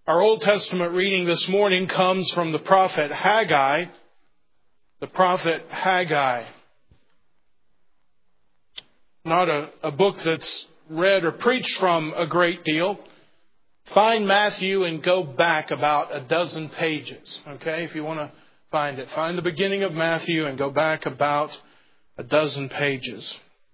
Our Old Testament reading this morning comes from the prophet Haggai. The prophet Haggai. Not a book that's read or preached from a great deal. Find Matthew and go back about a dozen pages. Okay, if you want to find it. Find the beginning of Matthew and go back about a dozen pages.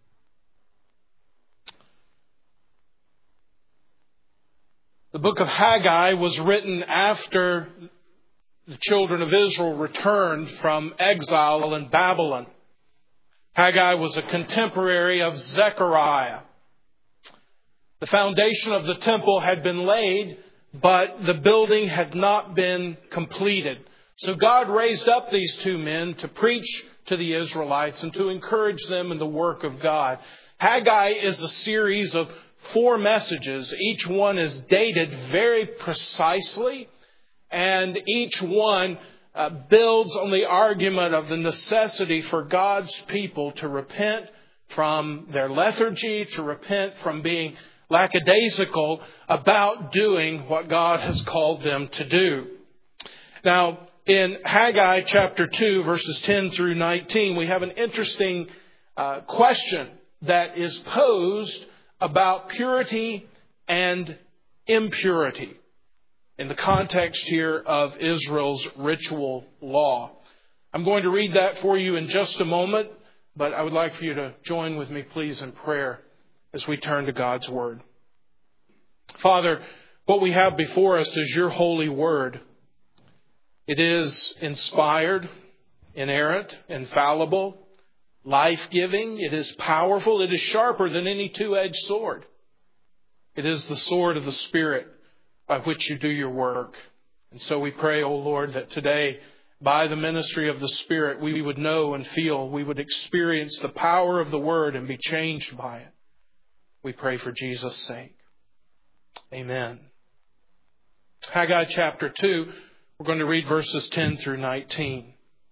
The book of Haggai was written after the children of Israel returned from exile in Babylon. Haggai was a contemporary of Zechariah. The foundation of the temple had been laid, but the building had not been completed. So God raised up these two men to preach to the Israelites and to encourage them in the work of God. Haggai is a series of 4 messages. Each one is dated very precisely, and each one builds on the argument of the necessity for God's people to repent from their lethargy, to repent from being lackadaisical about doing what God has called them to do. Now, in Haggai chapter 2, verses 10 through 19, we have an interesting question that is posed about purity and impurity in the context here of Israel's ritual law. I'm going to read that for you in just a moment, but I would like for you to join with me, please, in prayer as we turn to God's Word. Father, what we have before us is your holy Word. It is inspired, inerrant, infallible, life-giving. It is powerful. It is sharper than any two-edged sword. It is the sword of the Spirit by which you do your work. And so we pray, O Lord, that today, by the ministry of the Spirit, we would know and feel, we would experience the power of the Word and be changed by it. We pray for Jesus' sake. Amen. Haggai chapter 2, we're going to read verses 10 through 19.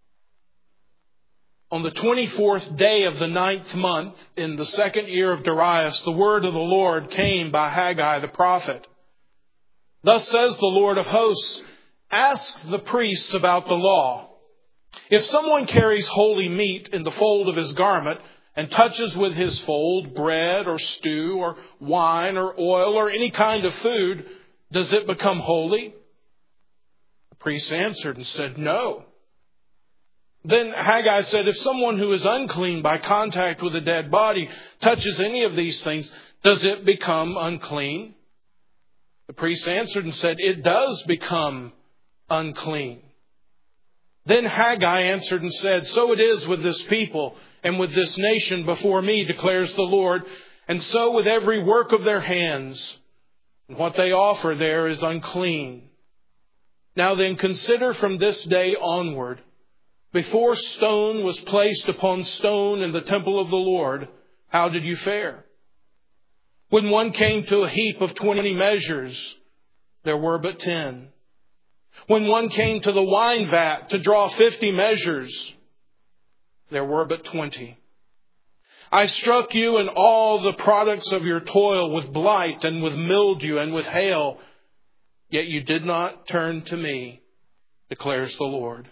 On the 24th day of the 9th month, in the 2nd year of Darius, the word of the Lord came by Haggai the prophet. Thus says the Lord of hosts, ask the priests about the law. If someone carries holy meat in the fold of his garment and touches with his fold bread or stew or wine or oil or any kind of food, does it become holy? The priests answered and said, no. Then Haggai said, if someone who is unclean by contact with a dead body touches any of these things, does it become unclean? The priest answered and said, it does become unclean. Then Haggai answered and said, so it is with this people and with this nation before me, declares the Lord, and so with every work of their hands. And what they offer there is unclean. Now then, consider from this day onward, before stone was placed upon stone in the temple of the Lord, how did you fare? When one came to a heap of 20 measures, there were but 10. When one came to the wine vat to draw 50 measures, there were but 20. I struck you and all the products of your toil with blight and with mildew and with hail, yet you did not turn to me, declares the Lord.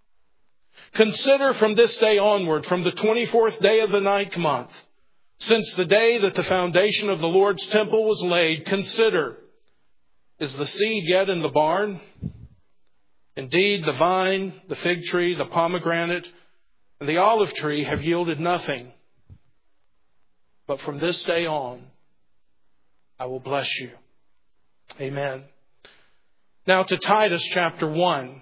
Consider from this day onward, from the 24th day of the 9th month, since the day that the foundation of the Lord's temple was laid, consider, is the seed yet in the barn? Indeed, the vine, the fig tree, the pomegranate, and the olive tree have yielded nothing. But from this day on, I will bless you. Amen. Now to Titus chapter 1.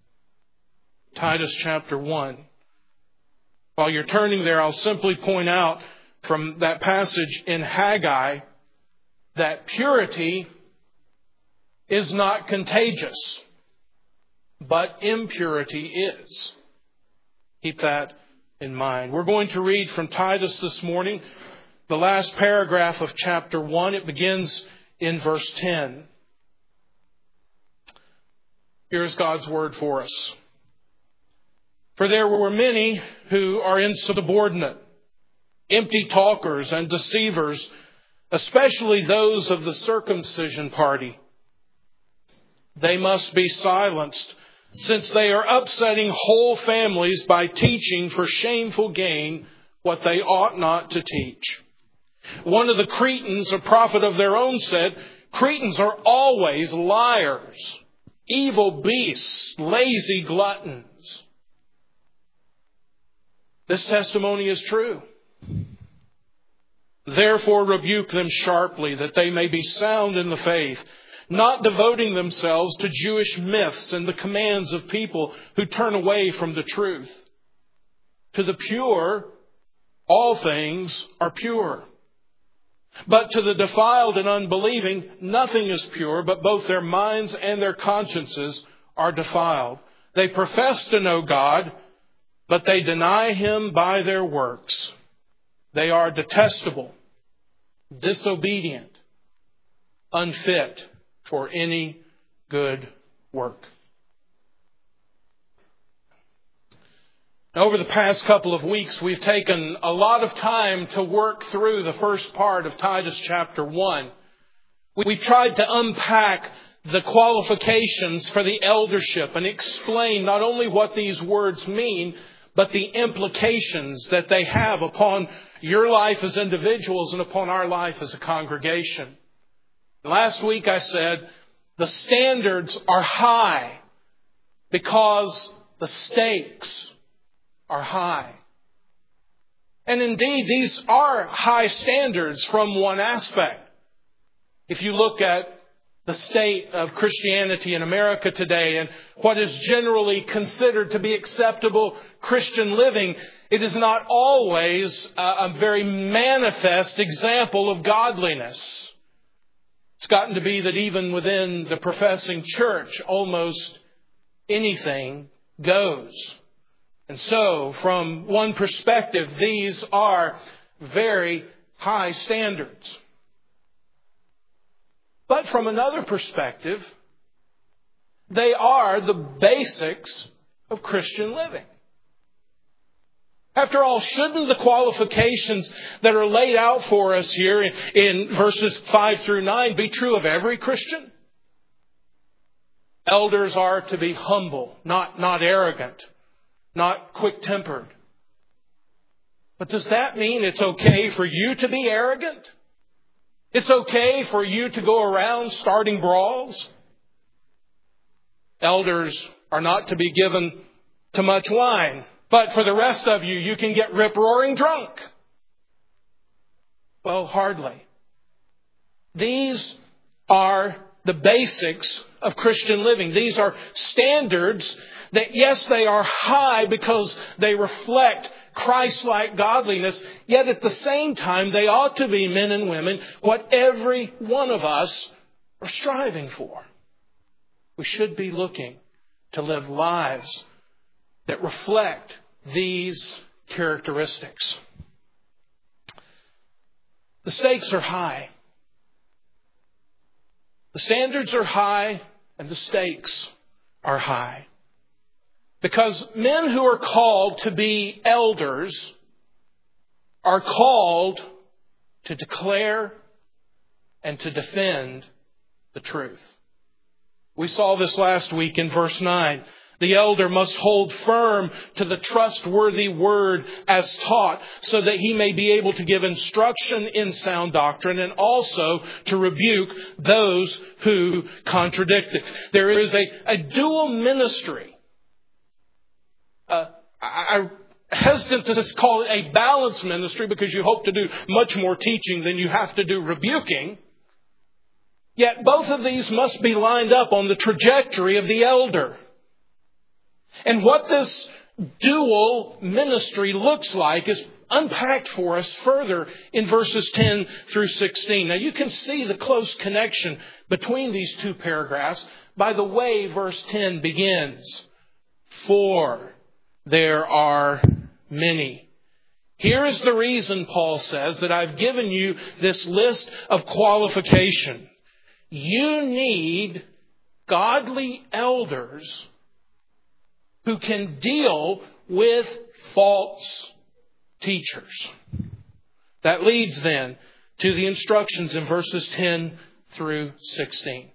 Titus chapter 1. While you're turning there, I'll simply point out from that passage in Haggai that purity is not contagious, but impurity is. Keep that in mind. We're going to read from Titus this morning, the last paragraph of chapter 1. It begins in verse 10. Here's God's word for us. For there were many who are insubordinate, empty talkers and deceivers, especially those of the circumcision party. They must be silenced, since they are upsetting whole families by teaching for shameful gain what they ought not to teach. One of the Cretans, a prophet of their own, said, Cretans are always liars, evil beasts, lazy gluttons. This testimony is true. Therefore rebuke them sharply, that they may be sound in the faith, not devoting themselves to Jewish myths and the commands of people who turn away from the truth. To the pure, all things are pure. But to the defiled and unbelieving, nothing is pure, but both their minds and their consciences are defiled. They profess to know God, but they deny Him by their works. They are detestable, disobedient, unfit for any good work. Now, over the past couple of weeks, we've taken a lot of time to work through the first part of Titus chapter 1. We tried to unpack the qualifications for the eldership and explain not only what these words mean, but the implications that they have upon your life as individuals and upon our life as a congregation. Last week I said the standards are high because the stakes are high. And indeed, these are high standards from one aspect. If you look at the state of Christianity in America today and what is generally considered to be acceptable Christian living, it is not always a very manifest example of godliness. It's gotten to be that even within the professing church, almost anything goes. And so, from one perspective, these are very high standards. But from another perspective, they are the basics of Christian living. After all, shouldn't the qualifications that are laid out for us here in verses 5 through 9 be true of every Christian? Elders are to be humble, not arrogant, not quick-tempered. But does that mean it's okay for you to be arrogant? It's okay for you to go around starting brawls? Elders are not to be given to much wine. But for the rest of you, you can get rip-roaring drunk. Well, hardly. These are the basics of Christian living. These are standards that, yes, they are high because they reflect Christ-like godliness, yet at the same time, they ought to be, men and women, what every one of us are striving for. We should be looking to live lives that reflect these characteristics. The stakes are high. The standards are high and the stakes are high. Because men who are called to be elders are called to declare and to defend the truth. We saw this last week in verse 9. The elder must hold firm to the trustworthy word as taught, so that he may be able to give instruction in sound doctrine and also to rebuke those who contradict it. There is a dual ministry. I'm hesitant to just call it a balanced ministry because you hope to do much more teaching than you have to do rebuking. Yet both of these must be lined up on the trajectory of the elder. And what this dual ministry looks like is unpacked for us further in verses 10 through 16. Now you can see the close connection between these two paragraphs by the way verse 10 begins. For there are many. Here is the reason, Paul says, that I've given you this list of qualifications. You need godly elders who can deal with false teachers. That leads then to the instructions in verses 10 through 16.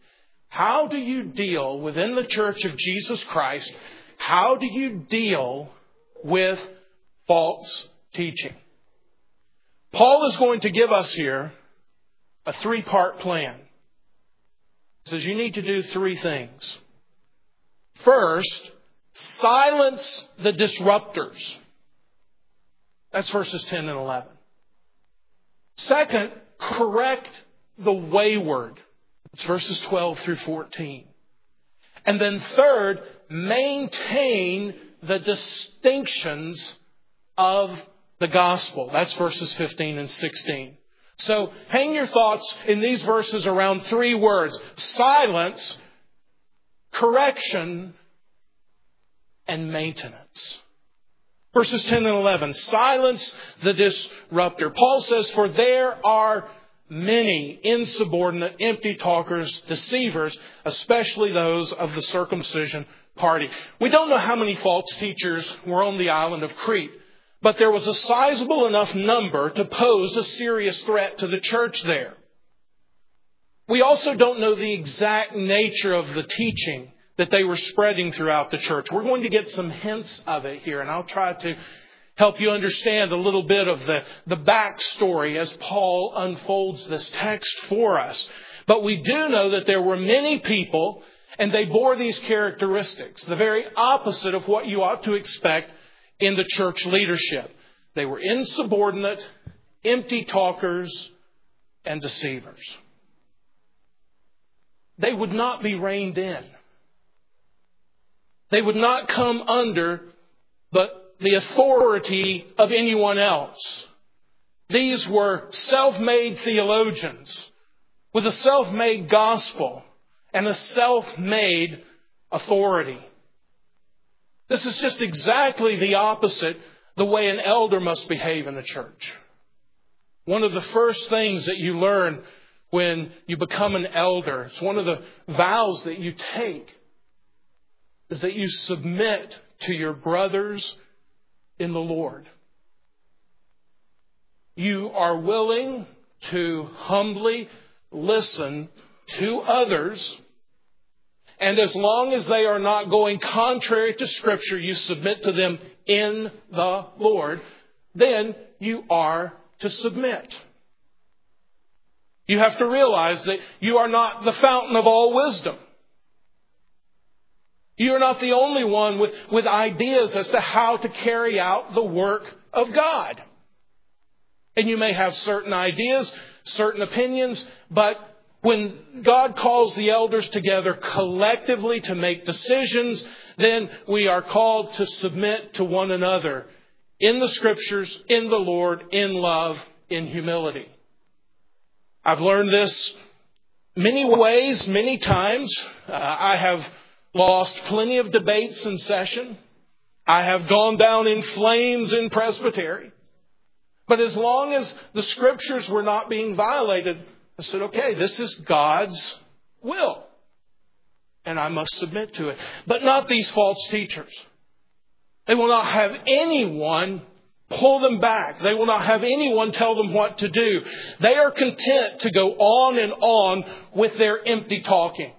How do you deal within the Church of Jesus Christ? How do you deal with false teaching? Paul is going to give us here a 3-part plan. He says you need to do 3 things. First, silence the disruptors. That's verses 10 and 11. Second, correct the wayward. It's verses 12 through 14. And then third, maintain the distinctions of the gospel. That's verses 15 and 16. So hang your thoughts in these verses around 3 words: silence, correction, and maintenance. Verses 10 and 11, silence the disruptor. Paul says, for there are many insubordinate, empty talkers, deceivers, especially those of the circumcision party. We don't know how many false teachers were on the island of Crete, but there was a sizable enough number to pose a serious threat to the church there. We also don't know the exact nature of the teaching that they were spreading throughout the church. We're going to get some hints of it here, and I'll try to help you understand a little bit of the backstory as Paul unfolds this text for us. But we do know that there were many people, and they bore these characteristics, the very opposite of what you ought to expect in the church leadership. They were insubordinate, empty talkers, and deceivers. They would not be reined in. They would not come under the authority of anyone else. These were self-made theologians with a self-made gospel and a self-made authority. This is just exactly the opposite the way an elder must behave in a church. One of the first things that you learn when you become an elder, it's one of the vows that you take, is that you submit to your brothers in the Lord. You are willing to humbly listen to others, and as long as they are not going contrary to Scripture, you submit to them in the Lord, then you are to submit. You have to realize that you are not the fountain of all wisdom. You're not the only one with ideas as to how to carry out the work of God. And you may have certain ideas, certain opinions, but when God calls the elders together collectively to make decisions, then we are called to submit to one another in the Scriptures, in the Lord, in love, in humility. I've learned this many ways, many times. I have lost plenty of debates in session. I have gone down in flames in presbytery. But as long as the Scriptures were not being violated, I said, okay, this is God's will, and I must submit to it. But not these false teachers. They will not have anyone pull them back. They will not have anyone tell them what to do. They are content to go on and on with their empty talking.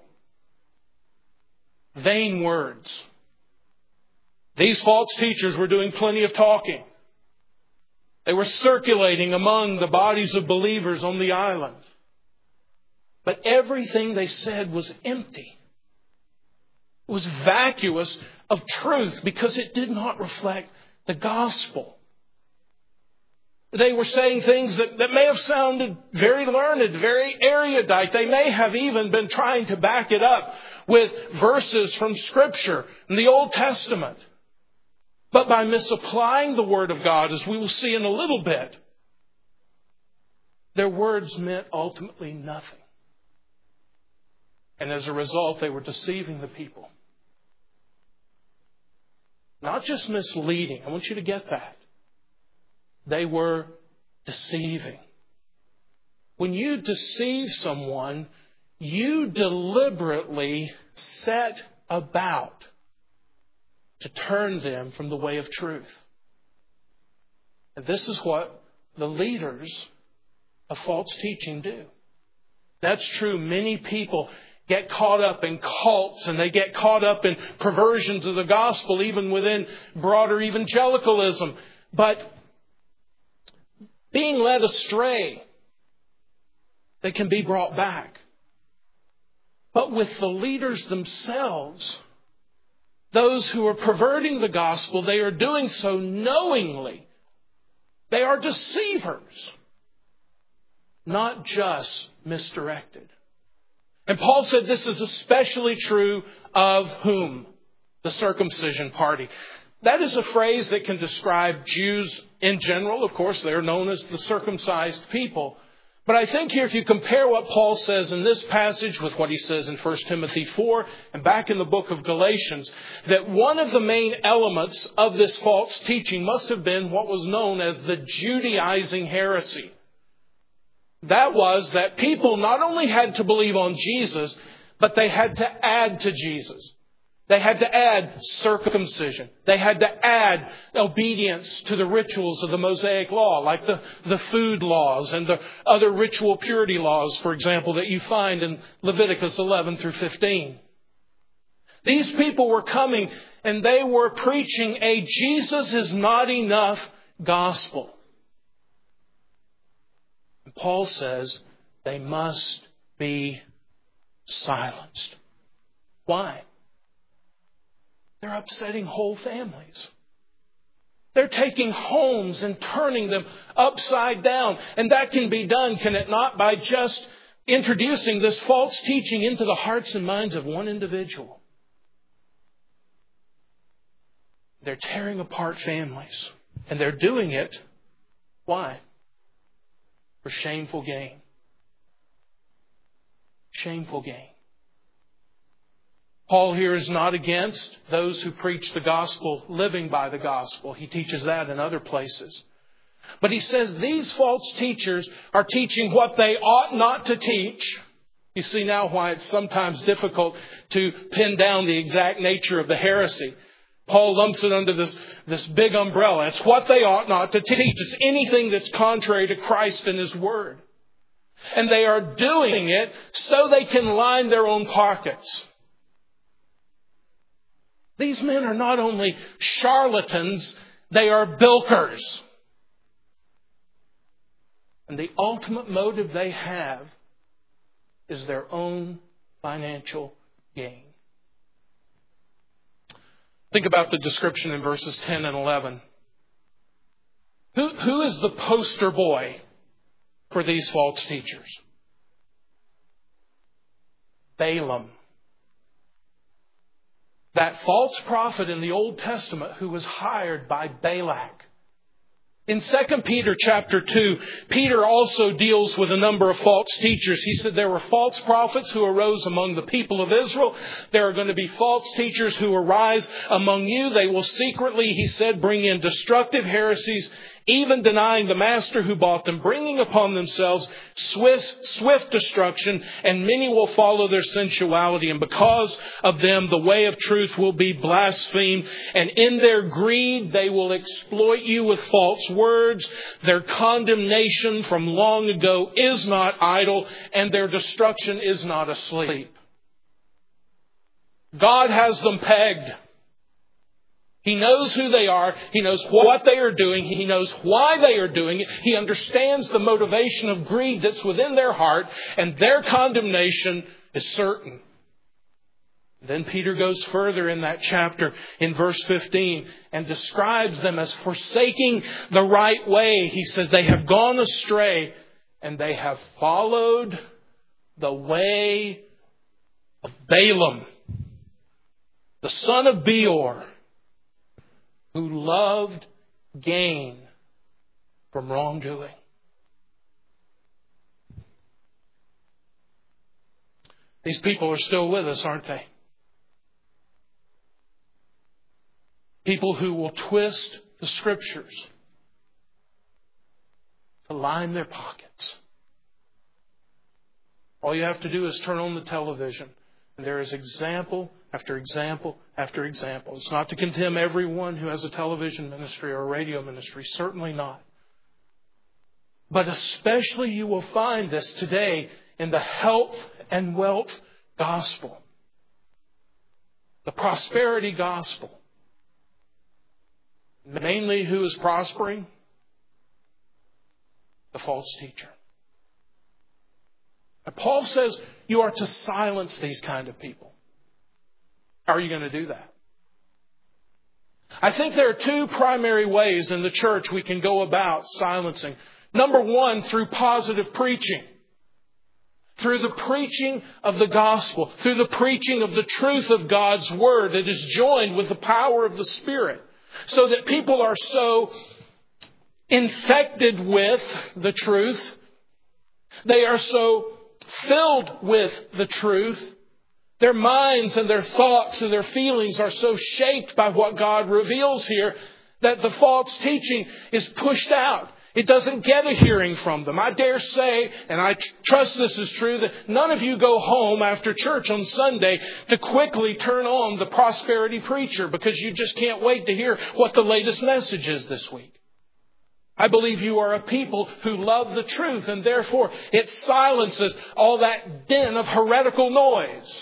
Vain words. These false teachers were doing plenty of talking. They were circulating among the bodies of believers on the island. But everything they said was empty. It was vacuous of truth because it did not reflect the gospel. They were saying things that may have sounded very learned, very erudite. They may have even been trying to back it up with verses from Scripture in the Old Testament. But by misapplying the Word of God, as we will see in a little bit, their words meant ultimately nothing. And as a result, they were deceiving the people. Not just misleading. I want you to get that. They were deceiving. When you deceive someone, you deliberately set about to turn them from the way of truth. And this is what the leaders of false teaching do. That's true. Many people get caught up in cults and they get caught up in perversions of the gospel, even within broader evangelicalism. But being led astray, they can be brought back. But with the leaders themselves, those who are perverting the gospel, they are doing so knowingly. They are deceivers, not just misdirected. And Paul said this is especially true of whom? The circumcision party. That is a phrase that can describe Jews in general. Of course, they're known as the circumcised people. But I think here, if you compare what Paul says in this passage with what he says in 1 Timothy 4 and back in the book of Galatians, that one of the main elements of this false teaching must have been what was known as the Judaizing heresy. That was that people not only had to believe on Jesus, but they had to add to Jesus. They had to add circumcision. They had to add obedience to the rituals of the Mosaic law, like the food laws and the other ritual purity laws, for example, that you find in Leviticus 11 through 15. These people were coming and they were preaching a Jesus is not enough gospel. And Paul says they must be silenced. Why? They're upsetting whole families. They're taking homes and turning them upside down. And that can be done, can it not, by just introducing this false teaching into the hearts and minds of one individual. They're tearing apart families. And they're doing it, why? For shameful gain. Shameful gain. Paul here is not against those who preach the gospel, living by the gospel. He teaches that in other places. But he says these false teachers are teaching what they ought not to teach. You see now why it's sometimes difficult to pin down the exact nature of the heresy. Paul lumps it under this big umbrella. It's what they ought not to teach. It's anything that's contrary to Christ and His Word. And they are doing it so they can line their own pockets. These men are not only charlatans, they are bilkers. And the ultimate motive they have is their own financial gain. Think about the description in verses 10 and 11. Who is the poster boy for these false teachers? Balaam. That false prophet in the Old Testament who was hired by Balak. In 2 Peter chapter 2, Peter also deals with a number of false teachers. He said there were false prophets who arose among the people of Israel. There are going to be false teachers who arise among you. They will secretly, he said, bring in destructive heresies, even denying the master who bought them, bringing upon themselves swift destruction, and many will follow their sensuality. And because of them, the way of truth will be blasphemed. And in their greed, they will exploit you with false words. Their condemnation from long ago is not idle, and their destruction is not asleep. God has them pegged. He knows who they are. He knows what they are doing. He knows why they are doing it. He understands the motivation of greed that's within their heart, and their condemnation is certain. Then Peter goes further in that chapter in verse 15 and describes them as forsaking the right way. He says they have gone astray and they have followed the way of Balaam, the son of Beor, who loved gain from wrongdoing. These people are still with us, aren't they? People who will twist the Scriptures to line their pockets. All you have to do is turn on the television, and there is example after example after example. It's not to condemn everyone who has a television ministry or a radio ministry. Certainly not. But especially you will find this today in the health and wealth gospel. The prosperity gospel. Mainly who is prospering? The false teacher. And Paul says you are to silence these kind of people. How are you going to do that? I think there are two primary ways in the church we can go about silencing. Number one, through positive preaching. Through the preaching of the gospel. Through the preaching of the truth of God's Word that is joined with the power of the Spirit. So that people are so infected with the truth. They are so filled with the truth. Their minds and their thoughts and their feelings are so shaped by what God reveals here that the false teaching is pushed out. It doesn't get a hearing from them. I dare say, and I trust this is true, that none of you go home after church on Sunday to quickly turn on the prosperity preacher because you just can't wait to hear what the latest message is this week. I believe you are a people who love the truth, and therefore it silences all that din of heretical noise.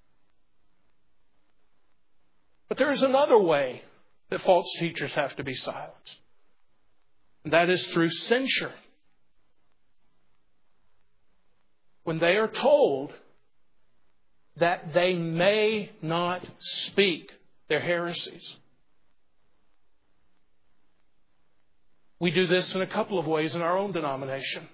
But there is another way that false teachers have to be silenced. And that is through censure. When they are told that they may not speak their heresies. We do this in a couple of ways in our own denomination.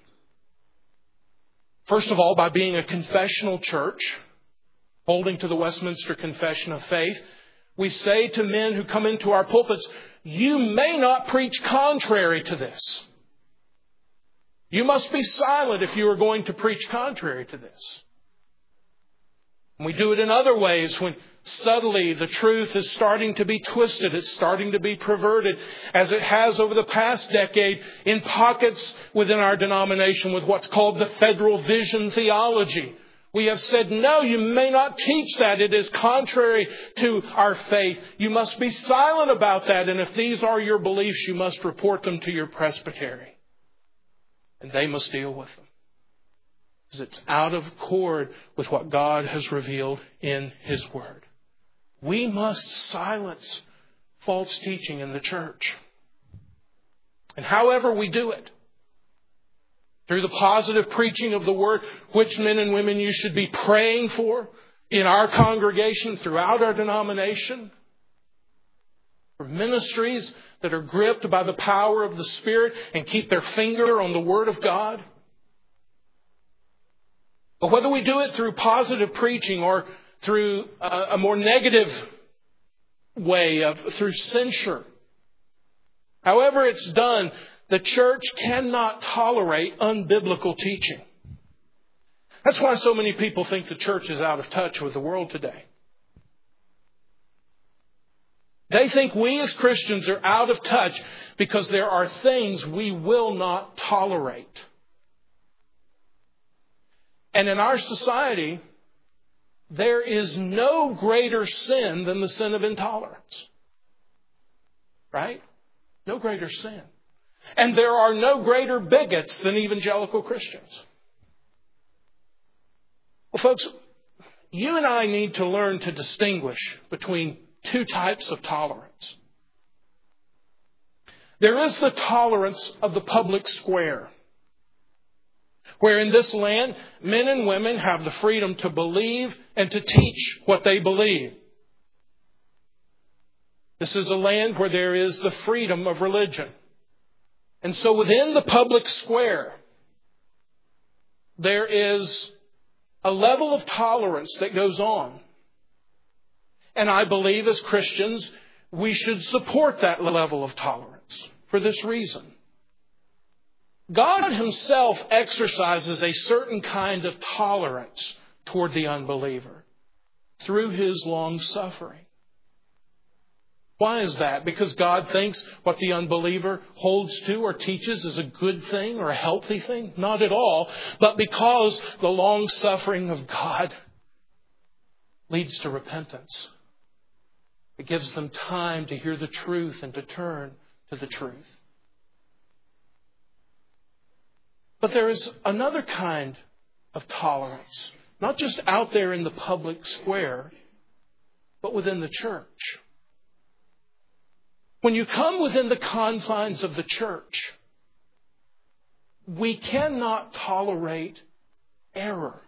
First of all, by being a confessional church, holding to the Westminster Confession of Faith, we say to men who come into our pulpits, you may not preach contrary to this. You must be silent if you are going to preach contrary to this. And we do it in other ways when subtly the truth is starting to be twisted. It's starting to be perverted, as it has over the past decade in pockets within our denomination with what's called the federal vision theology. We have said, no, you may not teach that. It is contrary to our faith. You must be silent about that. And if these are your beliefs, you must report them to your presbytery. And they must deal with them. Because it's out of accord with what God has revealed in His Word. We must silence false teaching in the church. And however we do it, through the positive preaching of the Word, which men and women you should be praying for in our congregation, throughout our denomination. For ministries that are gripped by the power of the Spirit and keep their finger on the Word of God. But whether we do it through positive preaching or through a more negative way, through censure, however it's done, the church cannot tolerate unbiblical teaching. That's why so many people think the church is out of touch with the world today. They think we as Christians are out of touch because there are things we will not tolerate. And in our society, there is no greater sin than the sin of intolerance. Right? No greater sin. And there are no greater bigots than evangelical Christians. Well, folks, you and I need to learn to distinguish between two types of tolerance. There is the tolerance of the public square, where in this land, men and women have the freedom to believe and to teach what they believe. This is a land where there is the freedom of religion. And so within the public square, there is a level of tolerance that goes on. And I believe as Christians, we should support that level of tolerance for this reason. God Himself exercises a certain kind of tolerance toward the unbeliever through His long suffering. Why is that? Because God thinks what the unbeliever holds to or teaches is a good thing or a healthy thing? Not at all. But because the long suffering of God leads to repentance. It gives them time to hear the truth and to turn to the truth. But there is another kind of tolerance Not just out there in the public square, but within the church. When you come within the confines of the church, we cannot tolerate error.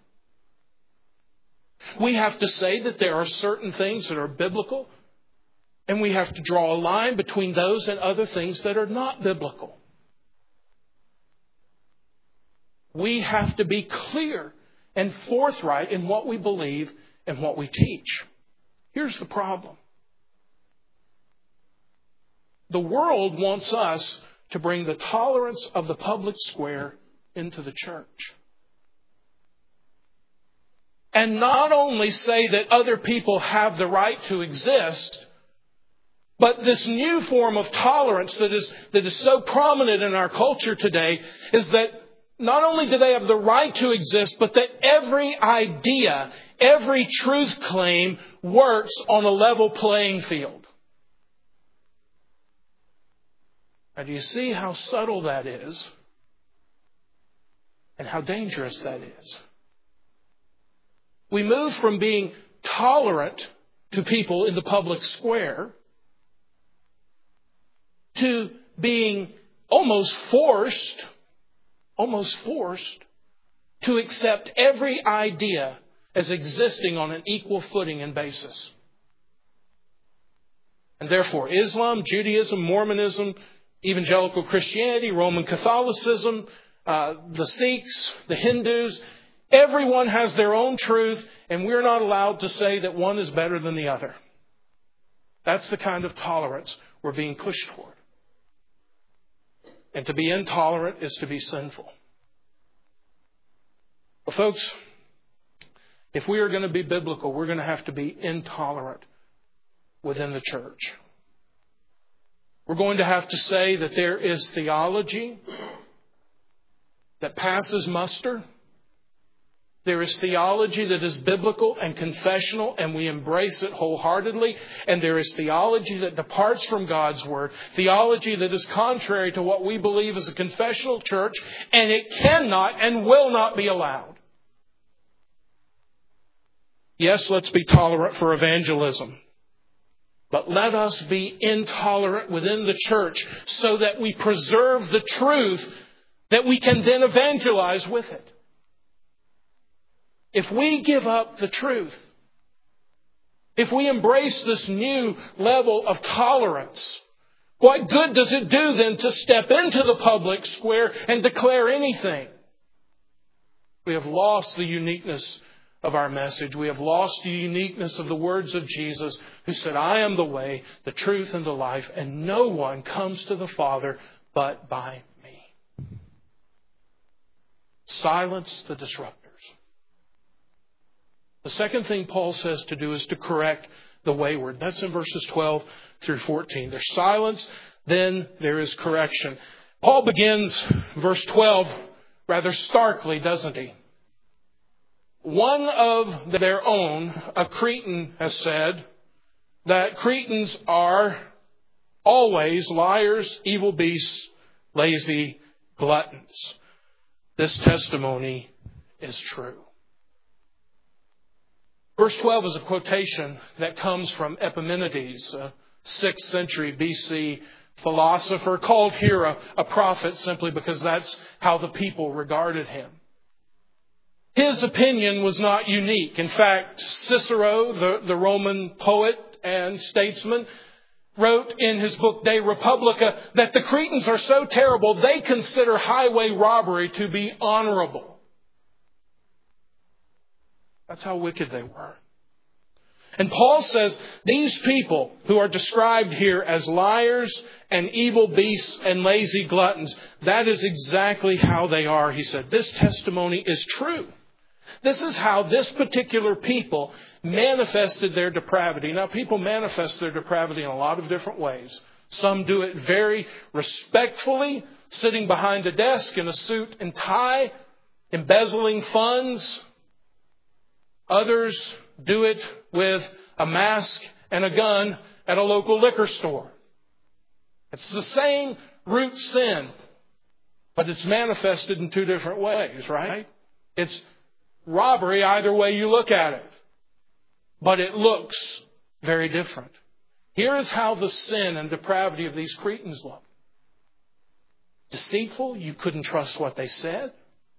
We have to say that there are certain things that are biblical, and we have to draw a line between those and other things that are not biblical. We have to be clear and forthright in what we believe and what we teach. Here's the problem. The world wants us to bring the tolerance of the public square into the church. And not only say that other people have the right to exist, but this new form of tolerance that is so prominent in our culture today is that not only do they have the right to exist, but that every idea, every truth claim works on a level playing field. Now, do you see how subtle that is and how dangerous that is? We move from being tolerant to people in the public square to being almost forced to accept every idea as existing on an equal footing and basis. And therefore, Islam, Judaism, Mormonism, evangelical Christianity, Roman Catholicism, the Sikhs, the Hindus, everyone has their own truth, and we're not allowed to say that one is better than the other. That's the kind of tolerance we're being pushed toward. And to be intolerant is to be sinful. Well, folks, if we are going to be biblical, we're going to have to be intolerant within the church. We're going to have to say that there is theology that passes muster. There is theology that is biblical and confessional, and we embrace it wholeheartedly. And there is theology that departs from God's Word, theology that is contrary to what we believe is a confessional church, and it cannot and will not be allowed. Yes, let's be tolerant for evangelism. But let us be intolerant within the church so that we preserve the truth that we can then evangelize with it. If we give up the truth, if we embrace this new level of tolerance, what good does it do then to step into the public square and declare anything? We have lost the uniqueness of our message. We have lost the uniqueness of the words of Jesus, who said, I am the way, the truth, and the life, and no one comes to the Father but by me. Silence the disruptors. The second thing Paul says to do is to correct the wayward. That's in verses 12 through 14. There's silence, then there is correction. Paul begins verse 12 rather starkly, doesn't he? One of their own, a Cretan, has said that Cretans are always liars, evil beasts, lazy gluttons. This testimony is true. Verse 12 is a quotation that comes from Epimenides, a 6th century BC philosopher, called here a prophet simply because that's how the people regarded him. His opinion was not unique. In fact, Cicero, the Roman poet and statesman, wrote in his book De Republica that the Cretans are so terrible they consider highway robbery to be honorable. That's how wicked they were. And Paul says these people who are described here as liars and evil beasts and lazy gluttons, that is exactly how they are. He said, this testimony is true. This is how this particular people manifested their depravity. Now, people manifest their depravity in a lot of different ways. Some do it very respectfully, sitting behind a desk in a suit and tie, embezzling funds. Others do it with a mask and a gun at a local liquor store. It's the same root sin, but it's manifested in two different ways, right? It's robbery either way you look at it. But it looks very different. Here is how the sin and depravity of these Cretans look. Deceitful, you couldn't trust what they said.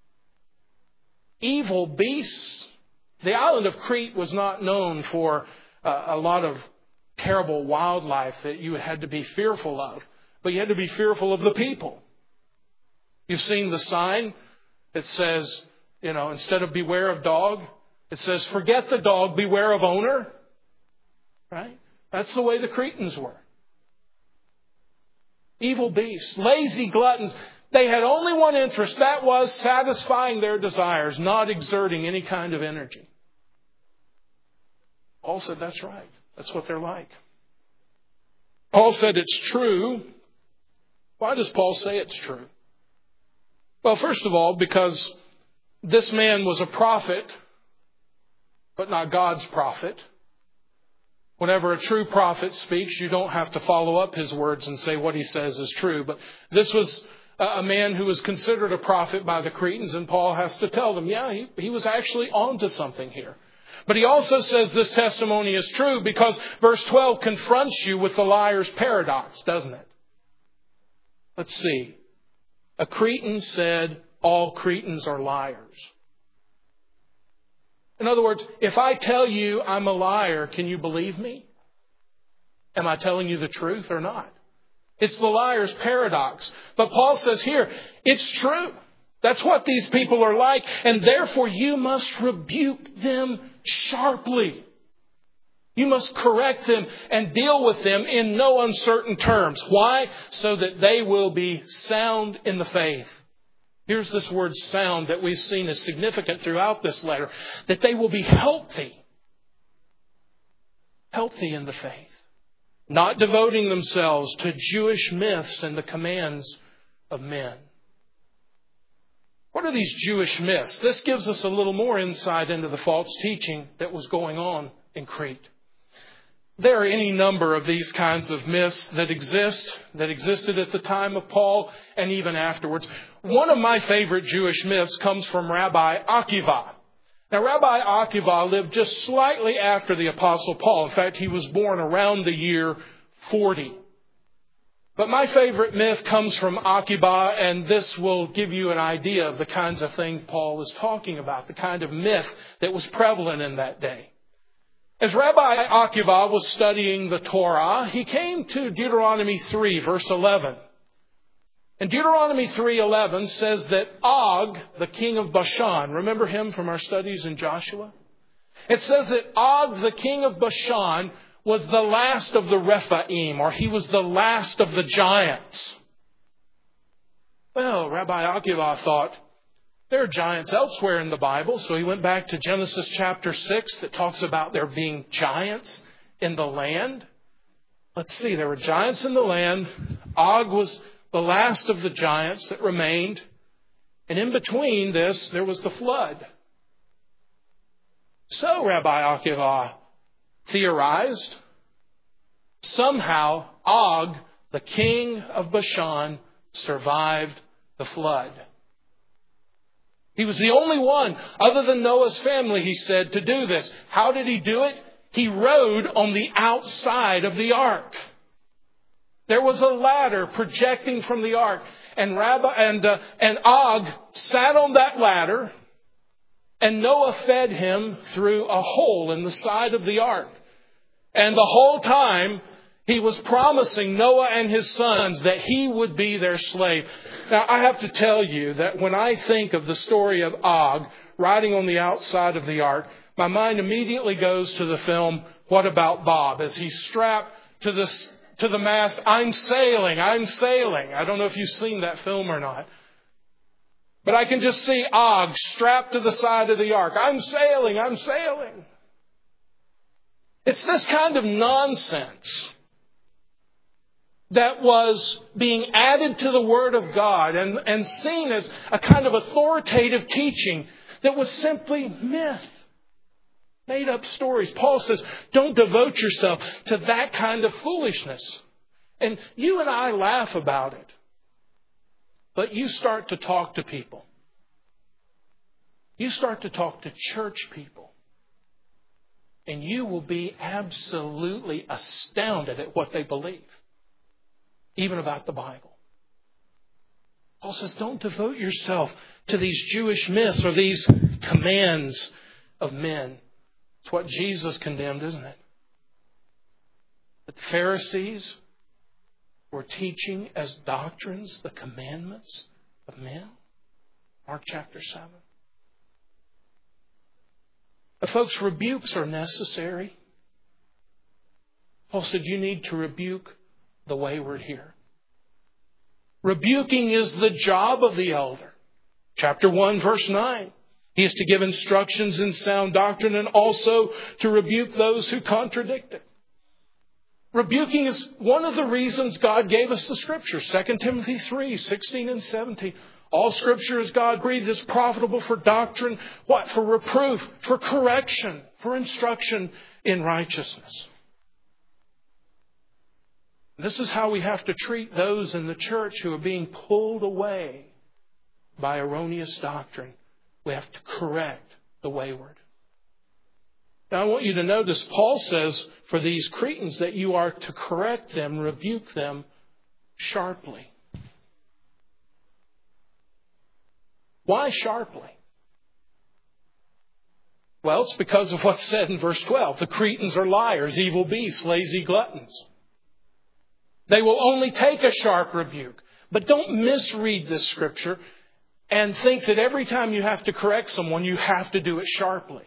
Evil beasts. The island of Crete was not known for a lot of terrible wildlife that you had to be fearful of. But you had to be fearful of the people. You've seen the sign that says, instead of beware of dog, it says, forget the dog, beware of owner. Right? That's the way the Cretans were. Evil beasts, lazy gluttons. They had only one interest. That was satisfying their desires, not exerting any kind of energy. Paul said that's right. That's what they're like. Paul said it's true. Why does Paul say it's true? Well, first of all, because this man was a prophet, but not God's prophet. Whenever a true prophet speaks, you don't have to follow up his words and say what he says is true. But this was a man who was considered a prophet by the Cretans, and Paul has to tell them, he was actually onto something here. But he also says this testimony is true because verse 12 confronts you with the liar's paradox, doesn't it? Let's see. A Cretan said, all Cretans are liars. In other words, if I tell you I'm a liar, can you believe me? Am I telling you the truth or not? It's the liar's paradox. But Paul says here, it's true. That's what these people are like. And therefore you must rebuke them sharply. You must correct them and deal with them in no uncertain terms. Why? So that they will be sound in the faith. Here's this word sound that we've seen is significant throughout this letter. That they will be healthy. Healthy in the faith. Not devoting themselves to Jewish myths and the commands of men. What are these Jewish myths? This gives us a little more insight into the false teaching that was going on in Crete. There are any number of these kinds of myths that existed at the time of Paul and even afterwards. One of my favorite Jewish myths comes from Rabbi Akiva. Now, Rabbi Akiva lived just slightly after the Apostle Paul. In fact, he was born around the year 40. But my favorite myth comes from Akiva, and this will give you an idea of the kinds of things Paul is talking about, the kind of myth that was prevalent in that day. As Rabbi Akiva was studying the Torah, he came to Deuteronomy 3, verse 11. And Deuteronomy 3:11 says that Og, the king of Bashan, remember him from our studies in Joshua? It says that Og, the king of Bashan, was the last of the Rephaim, or he was the last of the giants. Well, Rabbi Akiva thought, there are giants elsewhere in the Bible, so he went back to Genesis chapter 6 that talks about there being giants in the land. Let's see, there were giants in the land. Og was the last of the giants that remained. And in between this, there was the flood. So Rabbi Akiva theorized, somehow Og, the king of Bashan, survived the flood. He was the only one, other than Noah's family, he said, to do this. How did he do it? He rode on the outside of the ark. There was a ladder projecting from the ark, and Og sat on that ladder, and Noah fed him through a hole in the side of the ark. And the whole time, he was promising Noah and his sons that he would be their slave. Now, I have to tell you that when I think of the story of Og riding on the outside of the ark, my mind immediately goes to the film What About Bob? As he's strapped to the mast, I'm sailing. I don't know if you've seen that film or not. But I can just see Og strapped to the side of the ark. I'm sailing. It's this kind of nonsense that was being added to the Word of God and seen as a kind of authoritative teaching that was simply myth. Made up stories. Paul says, don't devote yourself to that kind of foolishness. And you and I laugh about it. But you start to talk to people. You start to talk to church people, and you will be absolutely astounded at what they believe, even about the Bible. Paul says, don't devote yourself to these Jewish myths or these commands of men. It's what Jesus condemned, isn't it? That the Pharisees were teaching as doctrines the commandments of men. Mark chapter 7. But folks, rebukes are necessary. Paul said you need to rebuke the wayward here. Rebuking is the job of the elder. Chapter 1, verse 9. He is to give instructions in sound doctrine and also to rebuke those who contradict it. Rebuking is one of the reasons God gave us the Scriptures. 2 Timothy 3, 16 and 17. All Scripture is God-breathed, is profitable for doctrine, what? For reproof, for correction, for instruction in righteousness. This is how we have to treat those in the church who are being pulled away by erroneous doctrine. We have to correct the wayward. Now I want you to notice Paul says for these Cretans that you are to correct them, rebuke them sharply. Why sharply? Well, it's because of what's said in verse 12. The Cretans are liars, evil beasts, lazy gluttons. They will only take a sharp rebuke. But don't misread this scripture and think that every time you have to correct someone, you have to do it sharply.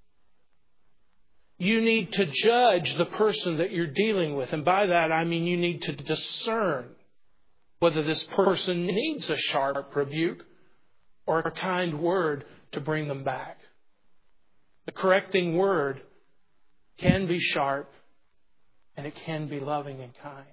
You need to judge the person that you're dealing with. And by that, I mean you need to discern whether this person needs a sharp rebuke or a kind word to bring them back. The correcting word can be sharp and it can be loving and kind.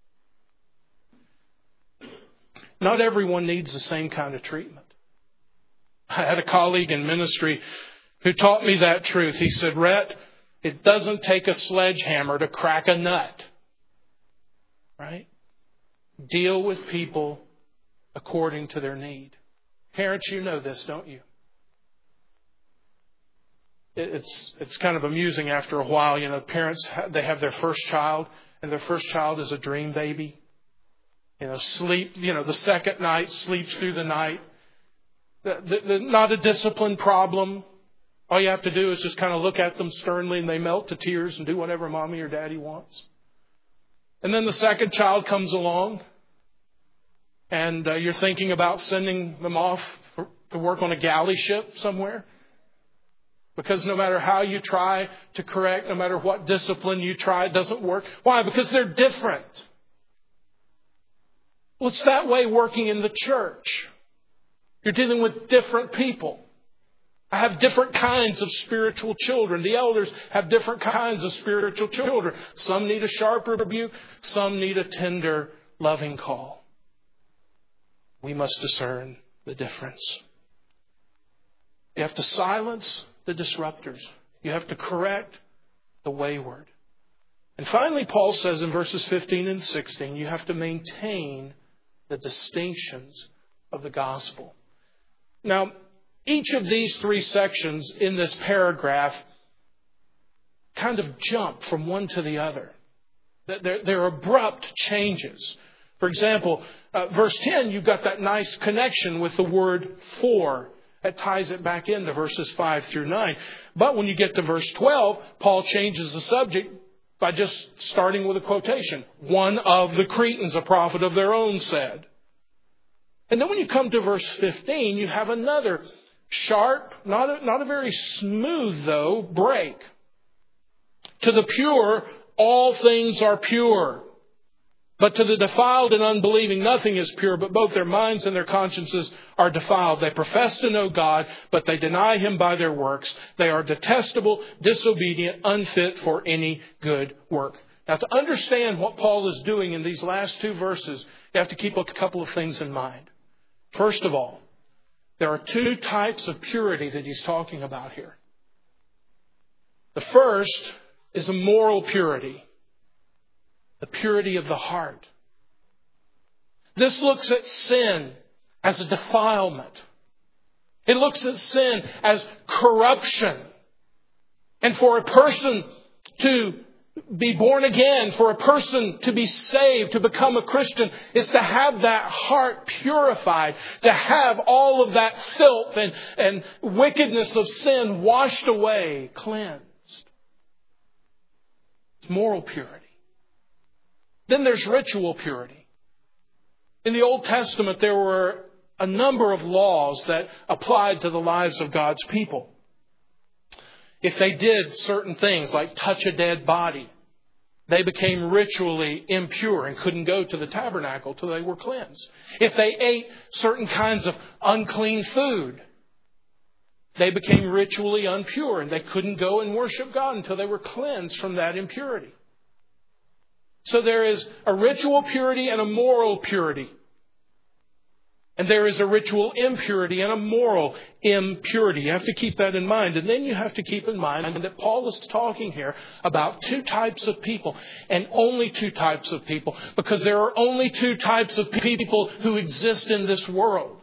Not everyone needs the same kind of treatment. I had a colleague in ministry who taught me that truth. He said, Rhett, it doesn't take a sledgehammer to crack a nut. Right? Deal with people according to their need. Parents, you know this, don't you? It's kind of amusing after a while. You know, parents, they have their first child, and their first child is a dream baby. You know, the second night, sleeps through the night. Not a discipline problem. All you have to do is just kind of look at them sternly and they melt to tears and do whatever mommy or daddy wants. And then the second child comes along and you're thinking about sending them off to work on a galley ship somewhere. Because no matter how you try to correct, no matter what discipline you try, it doesn't work. Why? Because they're different. Well, it's that way working in the church. You're dealing with different people. I have different kinds of spiritual children. The elders have different kinds of spiritual children. Some need a sharp rebuke. Some need a tender, loving call. We must discern the difference. You have to silence the disruptors. You have to correct the wayward. And finally, Paul says in verses 15 and 16, you have to maintain the distinctions of the gospel. Now, each of these three sections in this paragraph kind of jump from one to the other. They're abrupt changes. For example, verse 10, you've got that nice connection with the word for. That ties it back into verses 5 through 9. But when you get to verse 12, Paul changes the subject by just starting with a quotation. One of the Cretans, a prophet of their own, said. And then when you come to verse 15, you have another sharp, not a very smooth, though, break. To the pure, all things are pure. But to the defiled and unbelieving, nothing is pure, but both their minds and their consciences are defiled. They profess to know God, but they deny Him by their works. They are detestable, disobedient, unfit for any good work. Now, to understand what Paul is doing in these last two verses, you have to keep a couple of things in mind. First of all, there are two types of purity that he's talking about here. The first is a moral purity. The purity of the heart. This looks at sin as a defilement. It looks at sin as corruption. And for a person to be born again, for a person to be saved, to become a Christian, is to have that heart purified, to have all of that filth and wickedness of sin washed away, cleansed. It's moral purity. Then there's ritual purity. In the Old Testament, there were a number of laws that applied to the lives of God's people. If they did certain things like touch a dead body, they became ritually impure and couldn't go to the tabernacle till they were cleansed. If they ate certain kinds of unclean food, they became ritually impure and they couldn't go and worship God until they were cleansed from that impurity. So there is a ritual purity and a moral purity. And there is a ritual impurity and a moral impurity. You have to keep that in mind. And then you have to keep in mind that Paul is talking here about two types of people, and only two types of people, because there are only two types of people who exist in this world.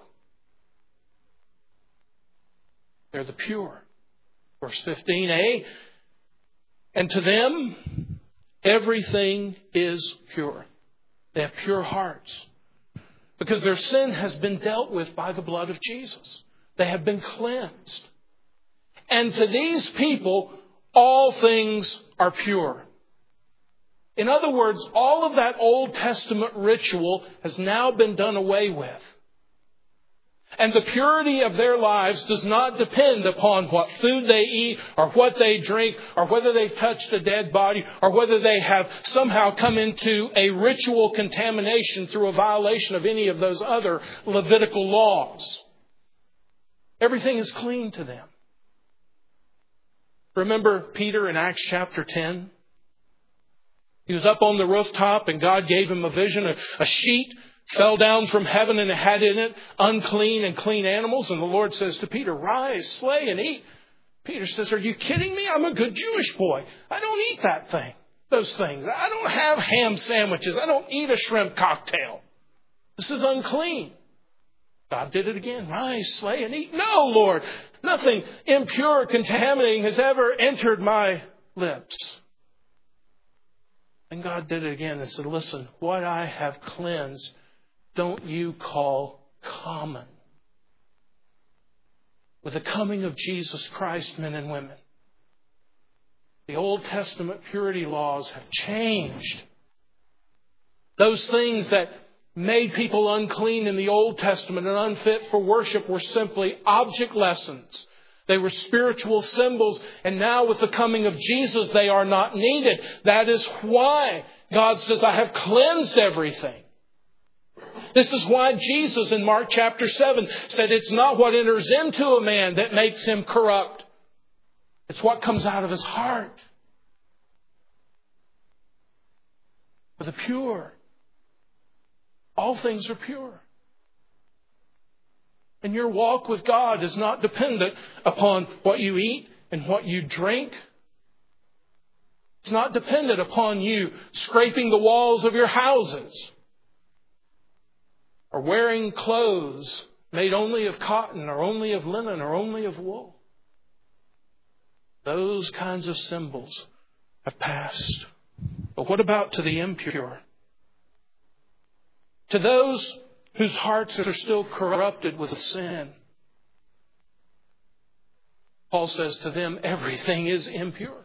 They're the pure. Verse 15a, and to them everything is pure. They have pure hearts. Because their sin has been dealt with by the blood of Jesus. They have been cleansed. And to these people, all things are pure. In other words, all of that Old Testament ritual has now been done away with. And the purity of their lives does not depend upon what food they eat or what they drink or whether they've touched a dead body or whether they have somehow come into a ritual contamination through a violation of any of those other Levitical laws. Everything is clean to them. Remember Peter in Acts chapter 10? He was up on the rooftop and God gave him a vision, a sheet fell down from heaven and it had in it unclean and clean animals. And the Lord says to Peter, rise, slay and eat. Peter says, are you kidding me? I'm a good Jewish boy. I don't eat those things. I don't have ham sandwiches. I don't eat a shrimp cocktail. This is unclean. God did it again. Rise, slay and eat. No, Lord, nothing impure, contaminating has ever entered my lips. And God did it again and said, listen, what I have cleansed, don't you call common. With the coming of Jesus Christ, men and women, the Old Testament purity laws have changed. Those things that made people unclean in the Old Testament and unfit for worship were simply object lessons. They were spiritual symbols, and now with the coming of Jesus, they are not needed. That is why God says, I have cleansed everything. This is why Jesus in Mark chapter 7 said it's not what enters into a man that makes him corrupt. It's what comes out of his heart. For the pure, all things are pure. And your walk with God is not dependent upon what you eat and what you drink. It's not dependent upon you scraping the walls of your houses or wearing clothes made only of cotton or only of linen or only of wool. Those kinds of symbols have passed. But what about to the impure? To those whose hearts are still corrupted with sin, Paul says to them, everything is impure.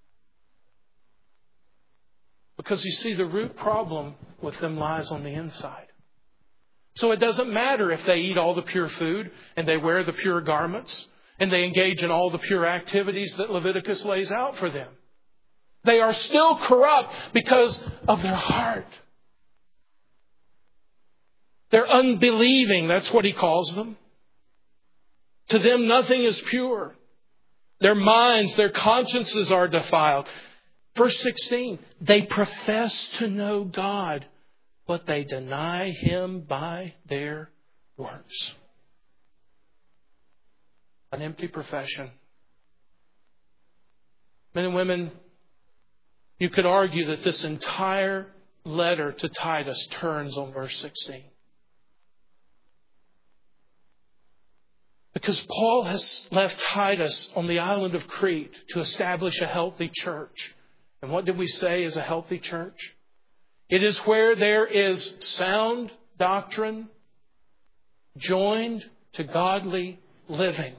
Because you see, the root problem with them lies on the inside. So it doesn't matter if they eat all the pure food and they wear the pure garments and they engage in all the pure activities that Leviticus lays out for them. They are still corrupt because of their heart. They're unbelieving. That's what he calls them. To them, nothing is pure. Their minds, their consciences are defiled. Verse 16, they profess to know God, but they deny Him by their works. An empty profession. Men and women, you could argue that this entire letter to Titus turns on verse 16. Because Paul has left Titus on the island of Crete to establish a healthy church. And what did we say is a healthy church? It is where there is sound doctrine joined to godly living.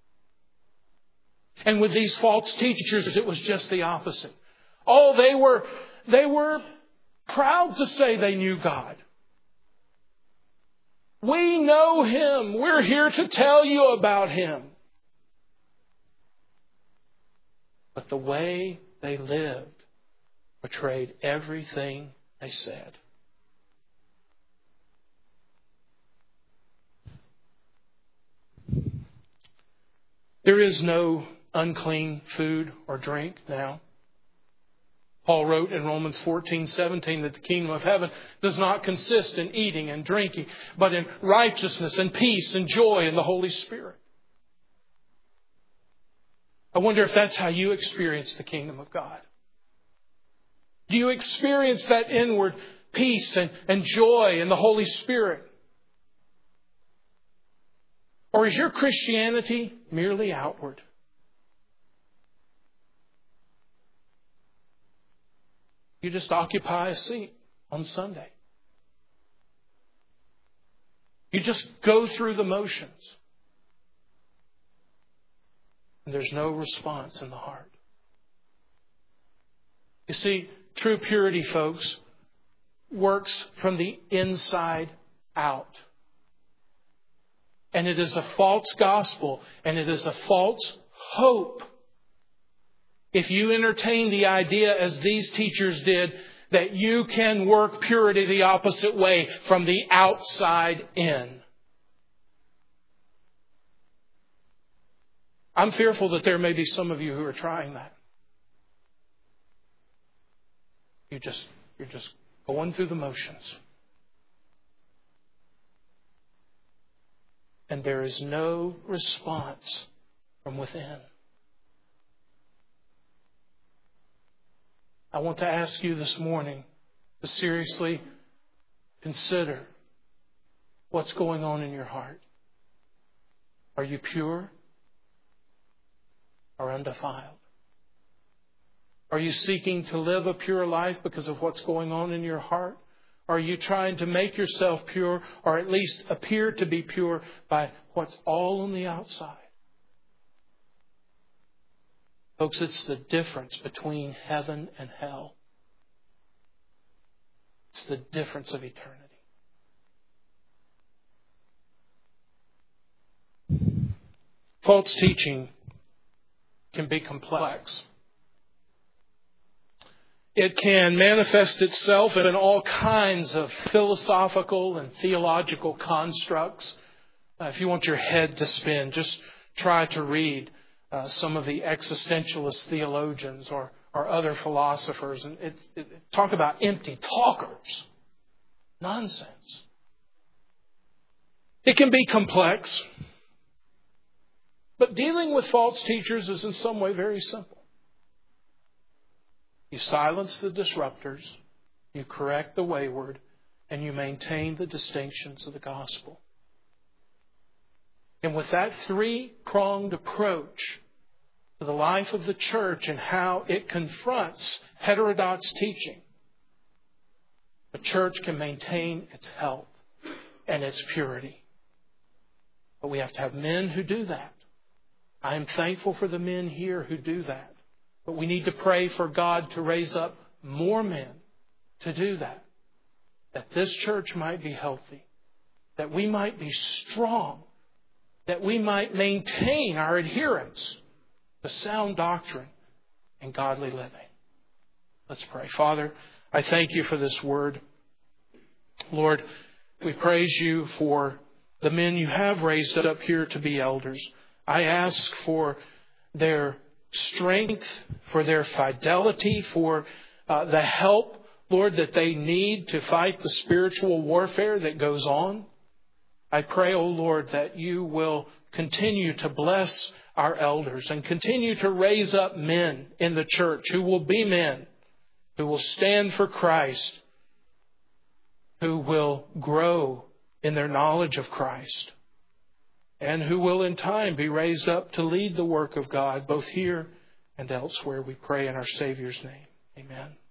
And with these false teachers, it was just the opposite. Oh, they were proud to say they knew God. We know Him. We're here to tell you about Him. But the way they lived betrayed everything they said. There is no unclean food or drink now. Paul wrote in Romans 14:17 that the kingdom of heaven does not consist in eating and drinking, but in righteousness and peace and joy in the Holy Spirit. I wonder if that's how you experience the kingdom of God. Do you experience that inward peace and joy in the Holy Spirit? Or is your Christianity merely outward? You just occupy a seat on Sunday. You just go through the motions. And there's no response in the heart. You see, true purity, folks, works from the inside out. And it is a false gospel, and it is a false hope if you entertain the idea, as these teachers did, that you can work purity the opposite way, from the outside in. I'm fearful that there may be some of you who are trying that. You're just going through the motions. And there is no response from within. I want to ask you this morning to seriously consider what's going on in your heart. Are you pure or undefiled? Are you seeking to live a pure life because of what's going on in your heart? Are you trying to make yourself pure, or at least appear to be pure, by what's all on the outside? Folks, it's the difference between heaven and hell. It's the difference of eternity. False teaching can be complex. It can manifest itself in all kinds of philosophical and theological constructs. If you want your head to spin, just try to read some of the existentialist theologians or other philosophers, and talk about empty talkers. Nonsense. It can be complex, but dealing with false teachers is in some way very simple. You silence the disruptors, you correct the wayward, and you maintain the distinctions of the gospel. And with that three-pronged approach to the life of the church and how it confronts heterodox teaching, the church can maintain its health and its purity. But we have to have men who do that. I am thankful for the men here who do that. But we need to pray for God to raise up more men to do that. That this church might be healthy. That we might be strong. That we might maintain our adherence to sound doctrine and godly living. Let's pray. Father, I thank you for this word. Lord, we praise you for the men you have raised up here to be elders. I ask for their strength, for their fidelity, for the help, Lord, that they need to fight the spiritual warfare that goes on. I pray, O Lord, that you will continue to bless our elders and continue to raise up men in the church who will be men, who will stand for Christ, who will grow in their knowledge of Christ. and who will in time be raised up to lead the work of God, both here and elsewhere. We pray in our Savior's name. Amen.